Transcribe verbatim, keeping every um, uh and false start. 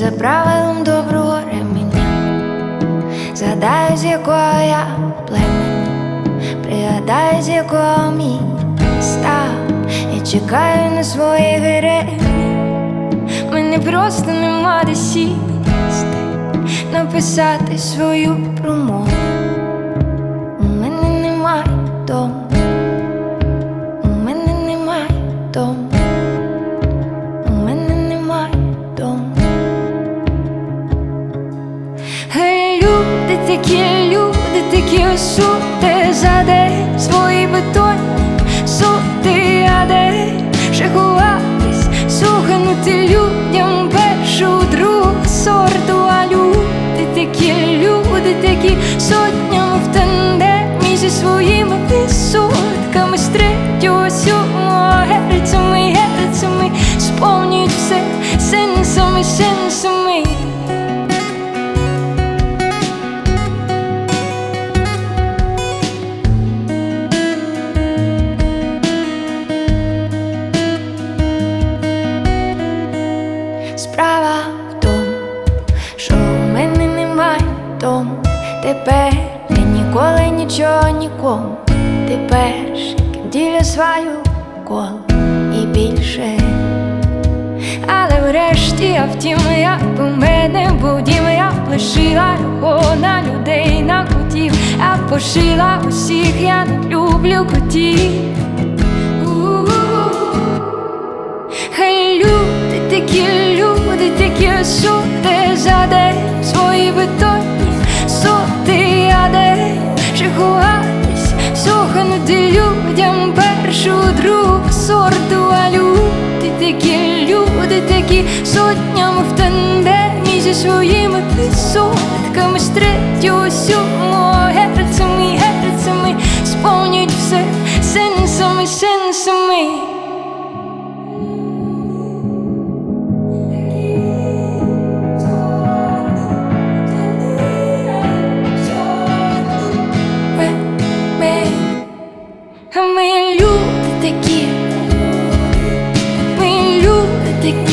за правилом доброго ременя. Згадаю, з якого я племені, пригадаю, з якого міста. Я чекаю на своїх героїв. Мені просто нема де сісти, написати свою промову. У мене немає дому, у мене немає дому, у мене немає дому. Гей, люди такі, люди такі осуди, за день свої бетонні суди, а де ще ховатись, суханути людям першу, другу сорту. А люди такі, люди такі сотнями в тандемі зі своїми відсотками з третього, сьомого герцями, герцями сповнюють все сенсами, сенсами. Справа в тому, що у мене немає дому. Тепер я ніколи нічого нікому. Ти перший, ким діля свою коло і більше. Але врешті, я втім, я б у мене був дім. Я б лишила його на людей, на котів. Я б пошила усіх, я не люблю котів. Хай люди такі, люди такі осуди, за день свої бетонні суди, а де ще ховатись, суханути людям першу, другу сорту. А люди такі, люди такі сотнями в тандемі зі своїми відсотками з третього, сьомого герцями, герцями сповнюють все сенсами, сенсами. Ми люди такі, ми люди такі.